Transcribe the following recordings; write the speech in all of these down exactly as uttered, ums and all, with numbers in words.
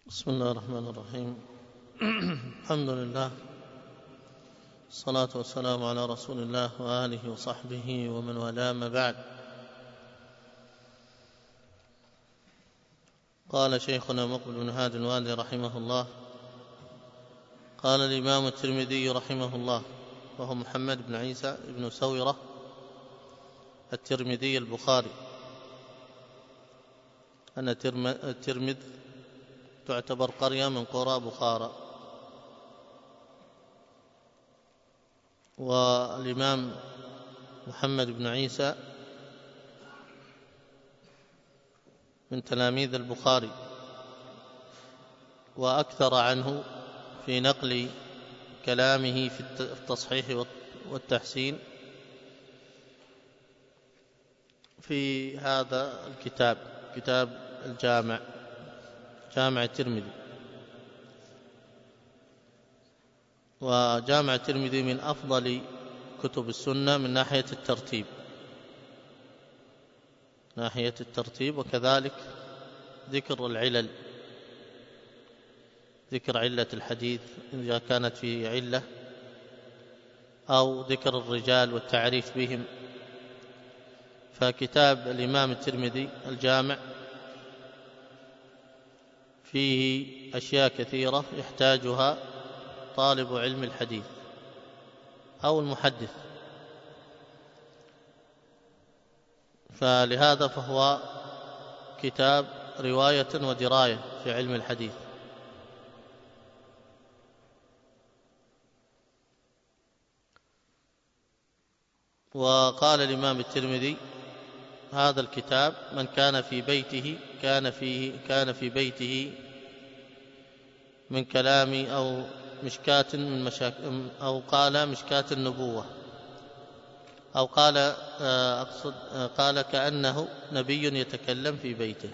بسم الله الرحمن الرحيم. الحمد لله، الصلاة والسلام على رسول الله وآله وصحبه ومن والاه، ما بعد. قال شيخنا مقبل بن هادي الوادي رحمه الله: قال الإمام الترمذي رحمه الله، وهو محمد بن عيسى بن سويرة الترمذي البخاري، أن الترمذ تعتبر قرية من قرى بخارى. والإمام محمد بن عيسى من تلاميذ البخاري، وأكثر عنه في نقل كلامه في التصحيح والتحسين في هذا الكتاب، كتاب الجامع، جامع الترمذي. وجامع الترمذي من أفضل كتب السنة من ناحية الترتيب، ناحية الترتيب وكذلك ذكر العلل، ذكر علة الحديث إذا كانت في علة، أو ذكر الرجال والتعريف بهم. فكتاب الإمام الترمذي الجامع فيه أشياء كثيرة يحتاجها طالب علم الحديث أو المحدث، فلهذا فهو كتاب رواية ودراية في علم الحديث. وقال الإمام الترمذي: هذا الكتاب من كان في بيته كان فيه كان في بيته من كلام أو مشكاة من مشاك أو قال مشكاة النبوة، أو قال أقصد قال كأنه نبي يتكلم في بيته.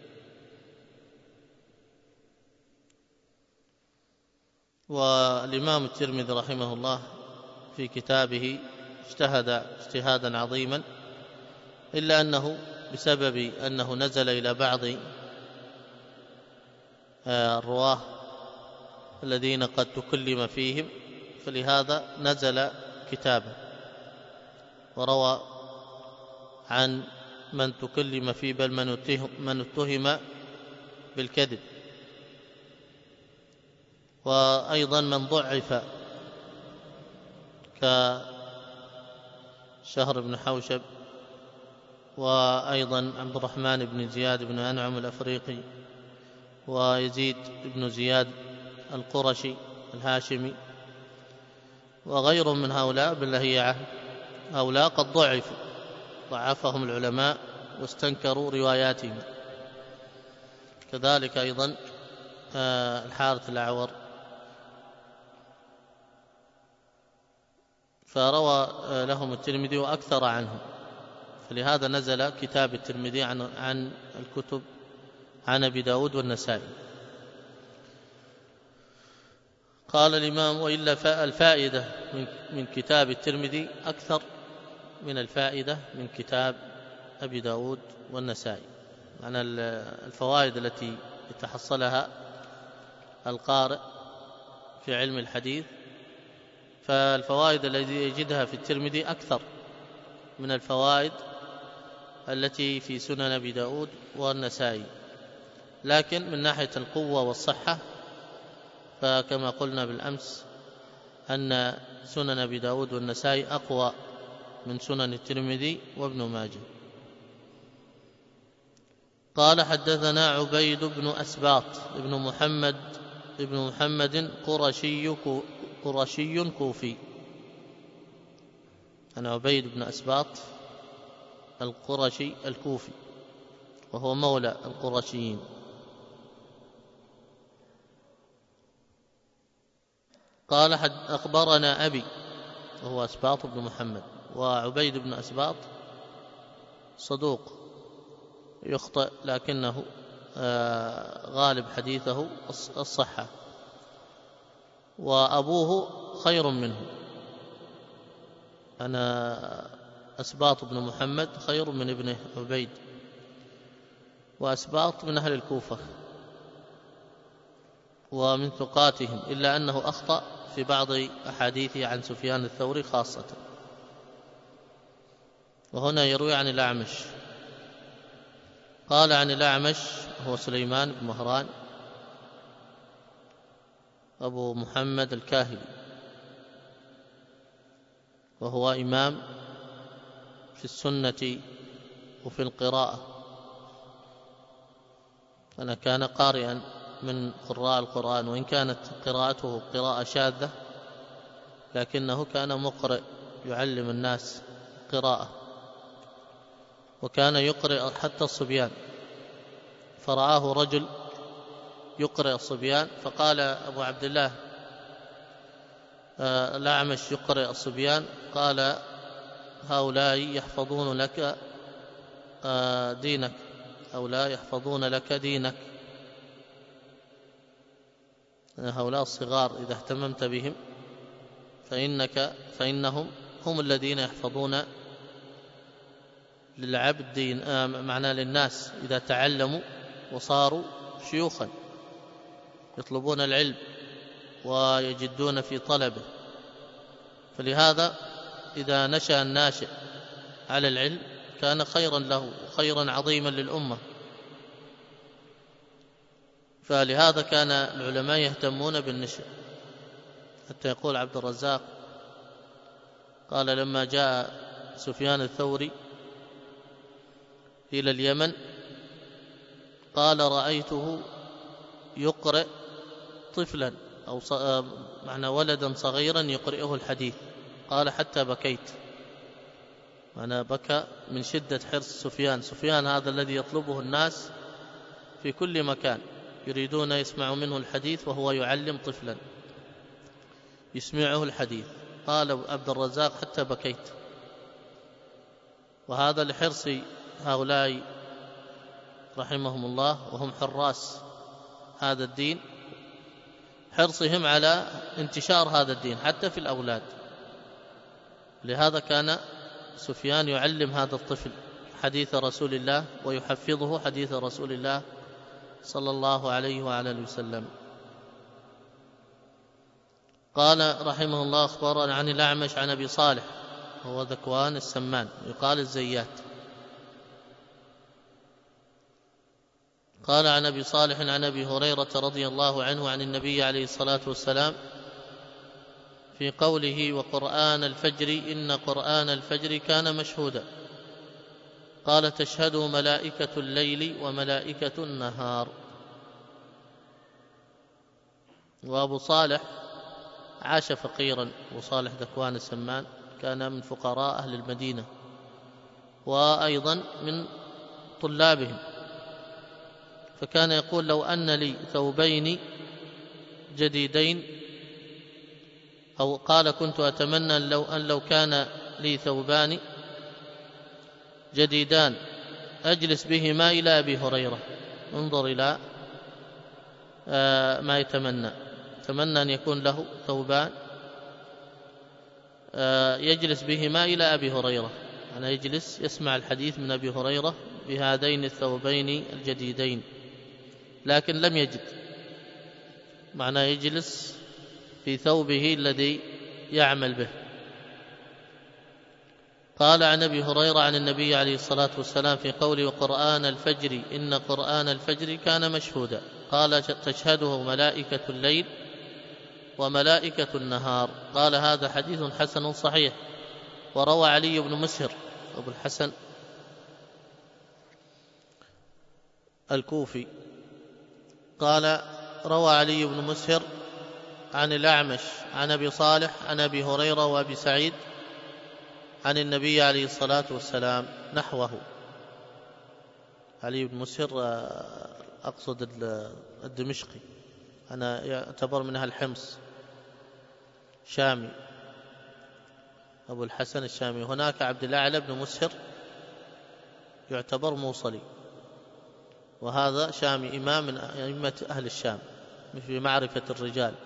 والإمام الترمذي رحمه الله في كتابه اجتهد اجتهادا عظيما، إلا أنه بسبب أنه نزل إلى بعض الرواه الذين قد تكلم فيهم، فلهذا نزل كتابه وروى عن من تكلم فيه، بل من اتهم بالكذب، وأيضا من ضعف كشهر بن حوشب، وأيضا عبد الرحمن بن زياد بن أنعم الأفريقي، ويزيد بن زياد القرشي الهاشمي، وغيرهم من هؤلاء باللهيعة. هؤلاء قد ضعفوا، ضعفهم العلماء واستنكروا رواياتهم. كذلك أيضا الحارث الأعور، فروى لهم الترمذي وأكثر عنهم، فلهذا نزل كتاب الترمذي عن, عن الكتب عن أبي داود والنسائي. قال الإمام: وإلا الفائدة من كتاب الترمذي أكثر من الفائدة من كتاب أبي داود والنسائي. معنى الفوائد التي يتحصلها القارئ في علم الحديث، فالفوائد التي يجدها في الترمذي أكثر من الفوائد التي في سنن أبي داود والنسائي. لكن من ناحية القوة والصحة، فكما قلنا بالأمس أن سنن أبي داود والنسائي أقوى من سنن الترمذي وابن ماجه. قال: حدثنا عبيد بن أسباط ابن محمد ابن محمد قرشي قرشي كوفي. أنا عبيد بن أسباط القرشي الكوفي، وهو مولى القرشيين. قال: حد أخبرنا أبي، وهو أسباط بن محمد. وعبيد بن أسباط صدوق يخطئ، لكنه غالب حديثه الصحة، وأبوه خير منه. أنا أسباط بن محمد خير من ابنه عبيد، وأسباط من أهل الكوفة، ومن ثقاتهم، إلا أنه أخطأ في بعض أحاديثه عن سفيان الثوري خاصة. وهنا يروي عن الأعمش، قال عن الأعمش هو سليمان بن مهران أبو محمد الكاهلي، وهو إمام في السنة وفي القراءة، أنا كان قارئا من قراء القرآن، وإن كانت قراءته قراءة شاذة لكنه كان مقرئ يعلم الناس قراءة، وكان يقرئ حتى الصبيان. فرآه رجل يقرئ الصبيان فقال أبو عبد الله آه الأعمش يقرئ الصبيان، قال هؤلاء يحفظون لك آه دينك، هؤلاء يحفظون لك دينك، هؤلاء الصغار إذا اهتممت بهم فإنك فإنهم هم الذين يحفظون للعبد دين، آه معنى للناس إذا تعلموا وصاروا شيوخا يطلبون العلم ويجدون في طلبه. فلهذا إذا نشأ الناشئ على العلم كان خيرا له خيرا عظيما للأمة. فلهذا كان العلماء يهتمون بالنشأ، حتى يقول عبد الرزاق قال لما جاء سفيان الثوري إلى اليمن قال رأيته يقرئ طفلا أو معنى ولدا صغيرا يقرئه الحديث، قال حتى بكيت، معنى بكى من شدة حرص سفيان. سفيان هذا الذي يطلبه الناس في كل مكان، يريدون يسمعوا منه الحديث وهو يعلم طفلا يسمعه الحديث. قال عبد الرزاق حتى بكيت. وهذا لحرص هؤلاء رحمهم الله وهم حراس هذا الدين، حرصهم على انتشار هذا الدين حتى في الأولاد. لهذا كان سفيان يعلم هذا الطفل حديث رسول الله ويحفظه حديث رسول الله صلى الله عليه وعلى اله وسلم. قال رحمه الله أخبرنا عن الأعمش عن أبي صالح هو ذكوان السمان يقال الزيات، قال عن أبي صالح عن أبي هريرة رضي الله عنه عن النبي عليه الصلاة والسلام في قوله وقرآن الفجر إن قرآن الفجر كان مشهودا، قال تشهده ملائكة الليل وملائكة النهار. وأبو صالح عاش فقيرا، وصالح ذكوان السمان كان من فقراء أهل المدينة وأيضا من طلابهم، فكان يقول لو أن لي ثوبين جديدين، أو قال كنت أتمنى لو أن لو كان لي ثوبان جديدان أجلس بهما إلى أبي هريرة. انظر إلى ما يتمنى، تمنى أن يكون له ثوبان يجلس بهما إلى أبي هريرة، أنا يجلس يسمع الحديث من أبي هريرة بهذين الثوبين الجديدين، لكن لم يجد، معناه يجلس في ثوبه الذي يعمل به. قال عن أبي هريرة عن النبي عليه الصلاة والسلام في قوله وقرآن الفجر إن قرآن الفجر كان مشهودا، قال تشهده ملائكة الليل وملائكة النهار. قال هذا حديث حسن صحيح. وروى علي بن مسهر أبو الحسن الكوفي قال روى علي بن مسهر عن الأعمش عن أبي صالح عن أبي هريرة وأبي سعيد عن النبي عليه الصلاة والسلام نحوه. علي بن مسهر أقصد الدمشقي، أنا يعتبر منها الحمص، شامي، أبو الحسن الشامي. هناك عبد الأعلى بن مسهر يعتبر موصلي، وهذا شامي إمام من أئمة أهل الشام في معرفة الرجال.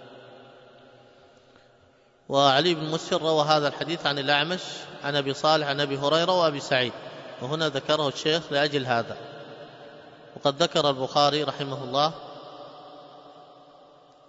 وعلي بن مسهر روى هذا الحديث عن الأعمش عن أبي صالح عن أبي هريرة وأبي سعيد، وهنا ذكره الشيخ لأجل هذا. وقد ذكر البخاري رحمه الله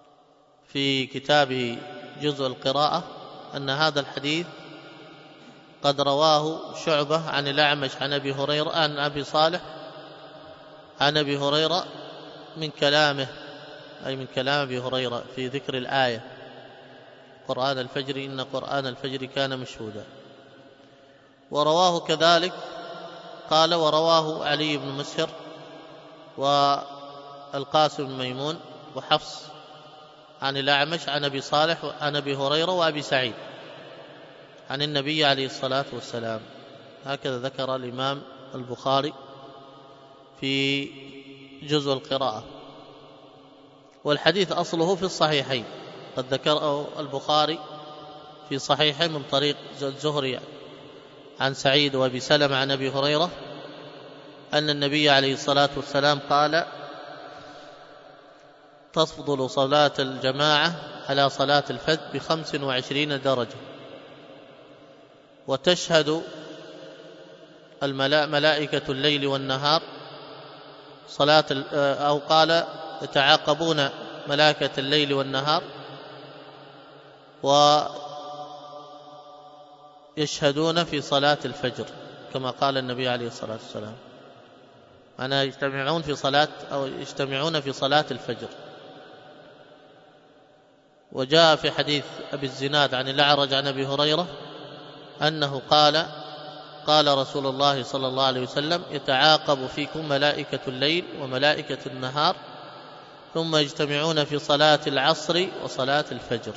في كتابه جزء القراءة أن هذا الحديث قد رواه شعبة عن الأعمش عن أبي هريرة عن أبي صالح عن أبي هريرة من كلامه، أي من كلام أبي هريرة في ذكر الآية قرآن الفجر إن قرآن الفجر كان مشهودا. ورواه كذلك قال ورواه علي بن مسهر والقاسم بن ميمون وحفص عن الأعمش عن أبي صالح عن أبي هريرة وأبي سعيد عن النبي عليه الصلاة والسلام. هكذا ذكر الإمام البخاري في جزء القراءة. والحديث أصله في الصحيحين، قد ذكره البخاري في صحيحه من طريق الزهري عن سعيد وأبي سلمة عن أبي هريرة أن النبي عليه الصلاة والسلام قال تفضل صلاة الجماعة على صلاة الفجر بخمس وعشرين درجة، وتشهد ملائكة الليل والنهار صلاة أو قال يتعاقبون ملائكة الليل والنهار ويشهدون في صلاة الفجر كما قال النبي عليه الصلاة والسلام، أنا يجتمعون في صلاة أو يجتمعون في صلاة الفجر. وجاء في حديث أبي الزناد عن الأعرج عن أبي هريرة أنه قال قال رسول الله صلى الله عليه وسلم يتعاقب فيكم ملائكة الليل وملائكة النهار ثم يجتمعون في صلاة العصر وصلاة الفجر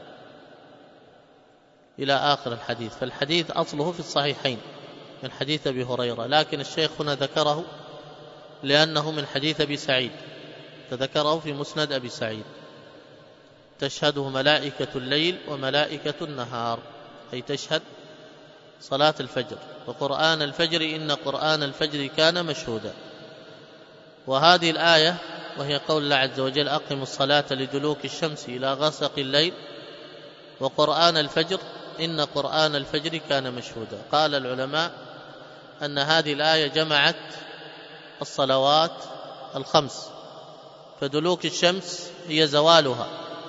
إلى آخر الحديث. فالحديث أصله في الصحيحين من حديث أبي هريرة، لكن الشيخ هنا ذكره لأنه من حديث أبي سعيد، فذكره في مسند أبي سعيد تشهده ملائكة الليل وملائكة النهار، أي تشهد صلاة الفجر وقرآن الفجر إن قرآن الفجر كان مشهودا. وهذه الآية وهي قول الله عز وجل أقم الصلاة لدلوك الشمس إلى غسق الليل وقرآن الفجر إن قرآن الفجر كان مشهودا. قال العلماء أن هذه الآية جمعت الصلوات الخمس، فدلوك الشمس هي زوالها،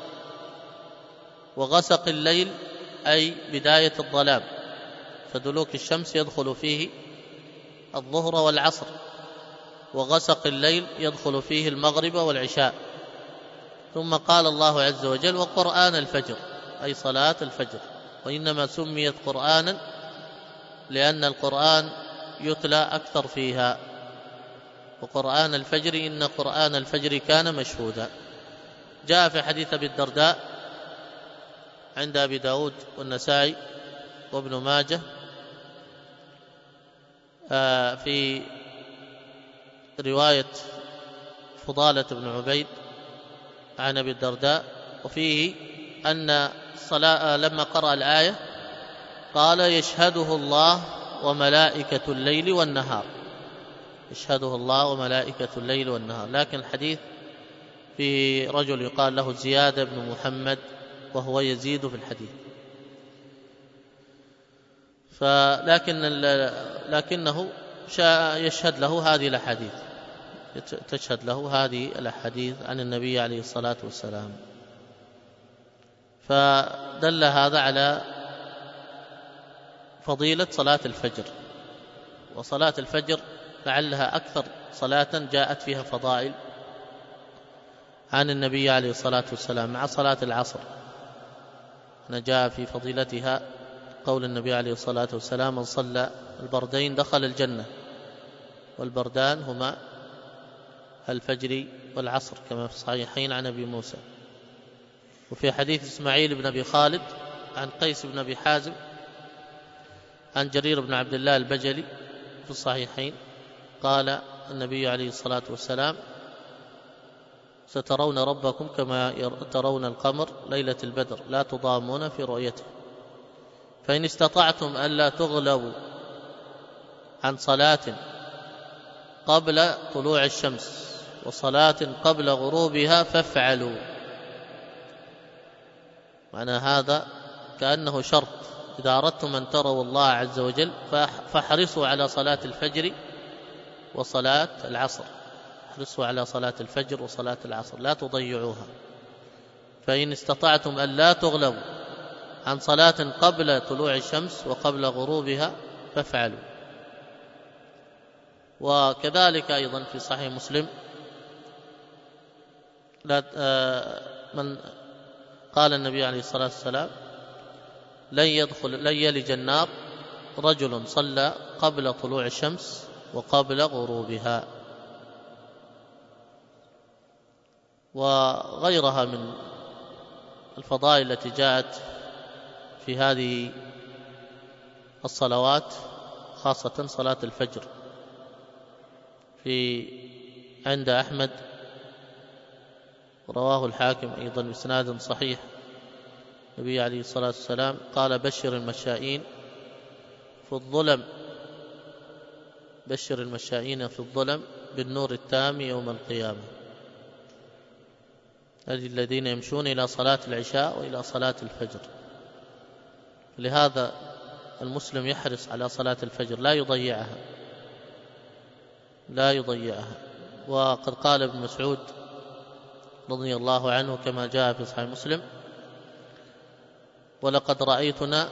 وغسق الليل أي بداية الظلام، فدلوك الشمس يدخل فيه الظهر والعصر، وغسق الليل يدخل فيه المغرب والعشاء. ثم قال الله عز وجل وقرآن الفجر أي صلاة الفجر، وإنما سميت قرآنا لأن القرآن يتلى أكثر فيها، وقرآن الفجر إن قرآن الفجر كان مشهودا. جاء في حديث أبي الدرداء عند أبي داود والنسائي وابن ماجه في رواية فضالة بن عبيد عن أبي الدرداء، وفيه أن الصلاة لما قرأ الآية قال يشهده الله وملائكة الليل والنهار، يشهده الله وملائكة الليل والنهار. لكن الحديث فيه رجل يقال له زياد بن محمد وهو يزيد في الحديث، فلكن لكنه يشهد له هذه الأحاديث، تشهد له هذه الأحاديث عن النبي عليه الصلاة والسلام. فدل هذا على فضيلة صلاة الفجر، وصلاة الفجر لعلها أكثر صلاة جاءت فيها فضائل عن النبي عليه الصلاة والسلام مع صلاة العصر. جاء في فضيلتها قول النبي عليه الصلاة والسلام من صلى البردين دخل الجنة، والبردان هما الفجر والعصر كما في الصحيحين عن أبي موسى. وفي حديث إسماعيل بن أبي خالد عن قيس بن أبي حازم عن جرير بن عبد الله البجلي في الصحيحين قال النبي عليه الصلاة والسلام سترون ربكم كما ترون القمر ليلة البدر لا تضامون في رؤيته، فإن استطعتم ألا تغلبوا عن صلاة قبل طلوع الشمس وصلاة قبل غروبها فافعلوا. معنى هذا كأنه شرط، إذا أردتم أن تروا الله عز وجل فاحرصوا على صلاة الفجر وصلاة العصر، احرصوا على صلاة الفجر وصلاة العصر لا تضيعوها. فإن استطعتم أن لا تغلبوا عن صلاة قبل طلوع الشمس وقبل غروبها فافعلوا. وكذلك أيضا في صحيح مسلم لا من قال النبي عليه الصلاة والسلام لن يدخل لن يلج النار رجل صلى قبل طلوع الشمس وقبل غروبها. وغيرها من الفضائل التي جاءت في هذه الصلوات خاصة صلاة الفجر في عند أحمد، رواه الحاكم أيضا بإسناد صحيح. النبي عليه الصلاة والسلام قال بشر المشائين في الظلم بشر المشائين في الظلم بالنور التام يوم القيامة، الذين يمشون إلى صلاة العشاء وإلى صلاة الفجر. لهذا المسلم يحرص على صلاة الفجر، لا يضيعها لا يضيعها. وقد قال ابن مسعود رضي الله عنه كما جاء في صحيح مسلم: ولقد رأيتنا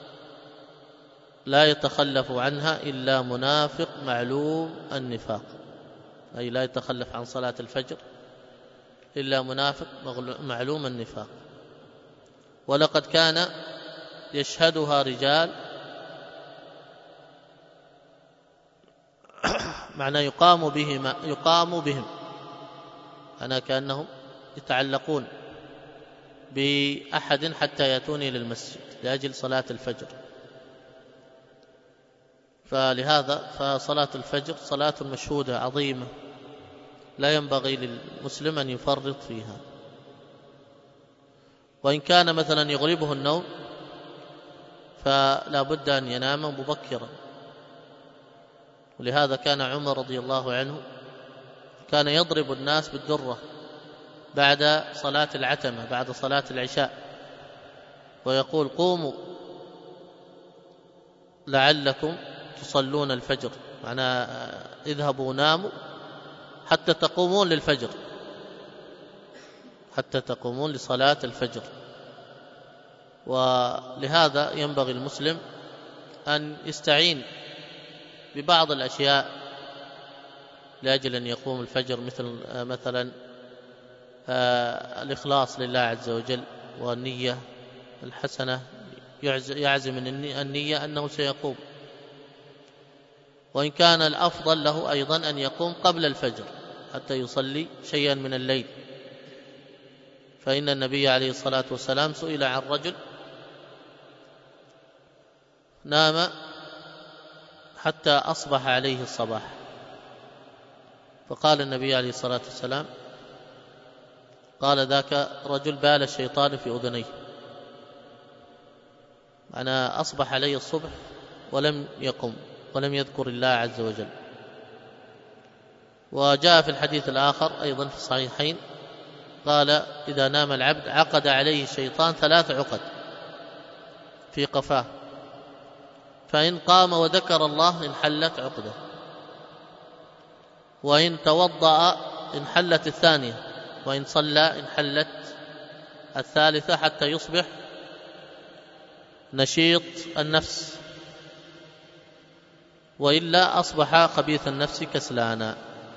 لا يتخلف عنها إلا منافق معلوم النفاق، أي لا يتخلف عن صلاة الفجر إلا منافق معلوم النفاق. ولقد كان يشهدها رجال، معنى يقام بهم يقام بهم أنا كأنهم يتعلقون بأحد حتى يأتوني للمسجد لأجل صلاة الفجر. فلهذا فصلاة الفجر صلاة مشهودة عظيمة لا ينبغي للمسلم أن يفرط فيها. وإن كان مثلا يغلبه النوم فلا بد أن ينام مبكرا. ولهذا كان عمر رضي الله عنه كان يضرب الناس بالدرة بعد صلاة العتمة بعد صلاة العشاء، ويقول: قوموا لعلكم تصلون الفجر، معناه اذهبوا ناموا حتى تقومون للفجر حتى تقومون لصلاة الفجر. ولهذا ينبغي المسلم أن يستعين ببعض الأشياء لأجل أن يقوم الفجر، مثل مثلا الإخلاص لله عز وجل والنية الحسنة، يعزم النية أنه سيقوم. وإن كان الأفضل له أيضا أن يقوم قبل الفجر حتى يصلي شيئا من الليل، فإن النبي عليه الصلاة والسلام سئل عن رجل نام حتى أصبح عليه الصباح، فقال النبي عليه الصلاة والسلام قال: ذاك رجل بال الشيطان في أذنيه، أنا أصبح عليه الصبح ولم يقم ولم يذكر الله عز وجل. وجاء في الحديث الآخر أيضا في الصحيحين قال: إذا نام العبد عقد عليه الشيطان ثلاث عقد في قفاه، فإن قام وذكر الله انحلت عقده، وإن توضأ انحلت الثانية، وإن صلى انحلت الثالثة، حتى يصبح نشيط النفس، وإلا أصبح خبيث النفس كسلانا.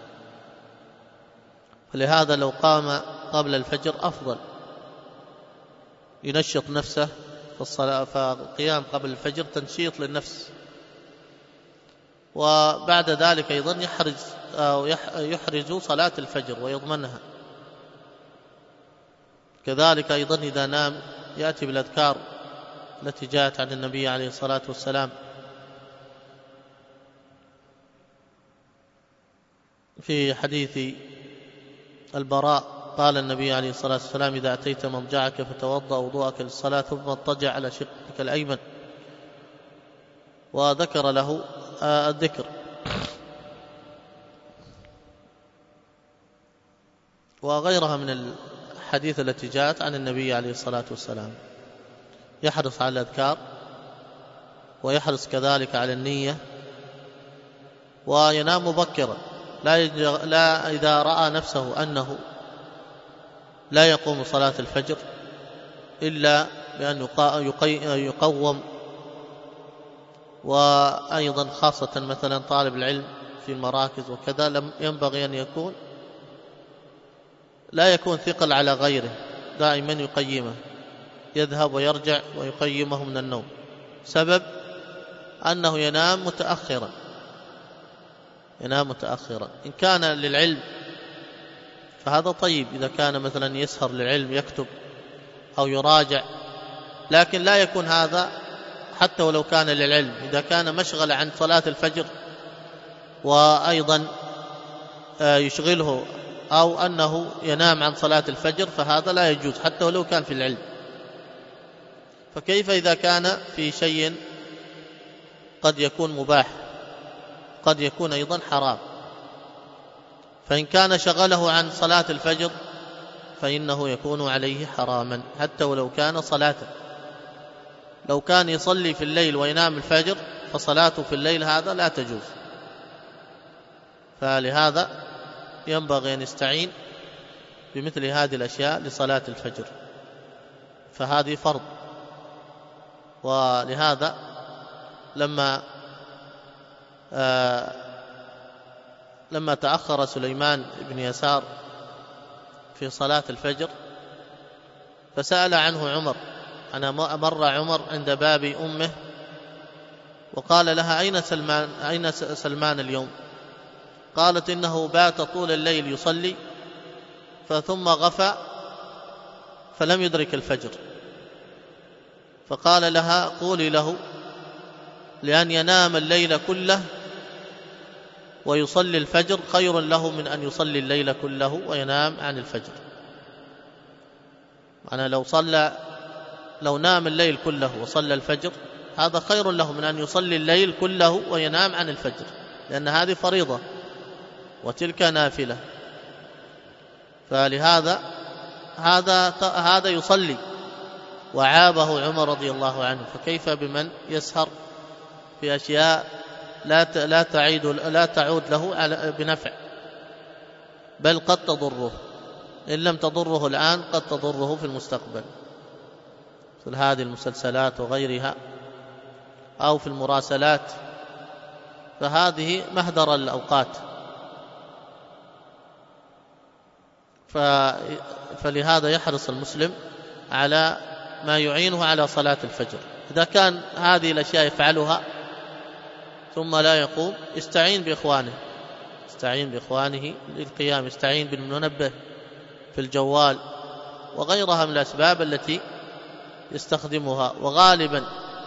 فلهذا لو قام قبل الفجر أفضل، ينشط نفسه في الصلاة، فالقيام قبل الفجر تنشيط للنفس. وبعد ذلك أيضا يحرز أو يحرز صلاة الفجر ويضمنها. كذلك أيضا إذا نام يأتي بالأذكار التي جاءت عن النبي عليه الصلاة والسلام في حديث البراء، قال النبي عليه الصلاة والسلام: إذا أتيت مضجعك فتوضأ وضوءك للصلاة ثم اضطجع على شقك الأيمن، وذكر له الذكر. وغيرها من الحديث التي جاءت عن النبي عليه الصلاة والسلام. يحرص على الأذكار، ويحرص كذلك على النية، وينام مبكرا، لا, لا إذا رأى نفسه أنه لا يقوم صلاة الفجر إلا بأن يقوم. وأيضا خاصة مثلا طالب العلم في المراكز وكذا لم ينبغي أن يكون لا يكون ثقل على غيره، دائما يقيمه، يذهب ويرجع ويقيمه من النوم، سبب أنه ينام متأخرا ينام متأخرا. إن كان للعلم فهذا طيب، إذا كان مثلا يسهر للعلم يكتب أو يراجع، لكن لا يكون هذا حتى ولو كان للعلم. إذا كان مشغل عن صلاة الفجر وأيضا يشغله أو أنه ينام عن صلاة الفجر فهذا لا يجوز حتى ولو كان في العلم. فكيف إذا كان في شيء قد يكون مباح، قد يكون أيضا حرام؟ فإن كان شغله عن صلاة الفجر فإنه يكون عليه حراما حتى ولو كان صلاته. لو كان يصلي في الليل وينام الفجر فصلاته في الليل هذا لا تجوز. فلهذا ينبغي أن يستعين بمثل هذه الأشياء لصلاة الفجر، فهذه فرض. ولهذا لما آه لما تأخر سليمان بن يسار في صلاة الفجر فسأل عنه عمر، أنا مر عمر عند باب أمه وقال لها أين سلمان, أين سلمان اليوم؟ قالت إنه بات طول الليل يصلي فثم غفى فلم يدرك الفجر. فقال لها قولي له لأن ينام الليل كله ويصلي الفجر خير له من أن يصلي الليل كله وينام عن الفجر. أنا لو صلى لو نام الليل كله وصلى الفجر هذا خير له من أن يصلي الليل كله وينام عن الفجر، لأن هذه فريضة وتلك نافلة. فلهذا هذا هذا يصلي وعابه عمر رضي الله عنه، فكيف بمن يسهر في أشياء لا لا تعيد لا تعود له بنفع، بل قد تضره، إن لم تضره الآن قد تضره في المستقبل، مثل هذه المسلسلات وغيرها أو في المراسلات، فهذه مهدر الأوقات. فلهذا يحرص المسلم على ما يعينه على صلاة الفجر. إذا كان هذه الأشياء يفعلها ثم لا يقوم يستعين بإخوانه يستعين بإخوانه للقيام، يستعين بالمنبه في الجوال وغيرها من الأسباب التي يستخدمها. وغالبا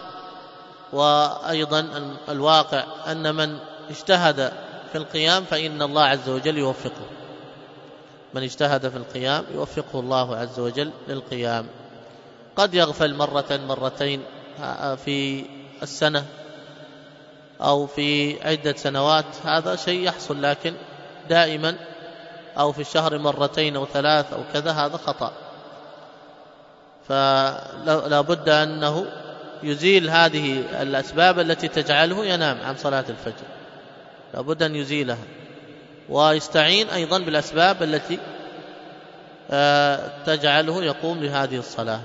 وأيضا الواقع أن من اجتهد في القيام فإن الله عز وجل يوفقه، من اجتهد في القيام يوفقه الله عز وجل للقيام. قد يغفل مرة مرتين في السنة أو في عدة سنوات، هذا شيء يحصل، لكن دائما أو في الشهر مرتين أو ثلاث أو كذا هذا خطأ. فلا بد أنه يزيل هذه الأسباب التي تجعله ينام عن صلاة الفجر، لا بد أن يزيلها، ويستعين أيضا بالأسباب التي تجعله يقوم بهذه الصلاة.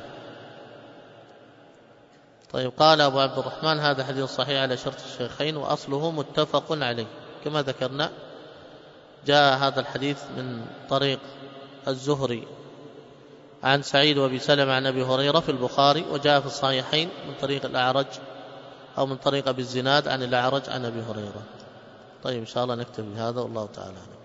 طيب، قال أبو عبد الرحمن هذا حديث صحيح على شرط الشيخين وأصله متفق عليه. كما ذكرنا جاء هذا الحديث من طريق الزهري عن سعيد وابي سلمة عن أبي هريرة في البخاري، وجاء في الصحيحين من طريق الأعرج أو من طريق أبي الزناد عن الأعرج عن أبي هريرة. طيب، إن شاء الله نكتب بهذا، والله تعالى.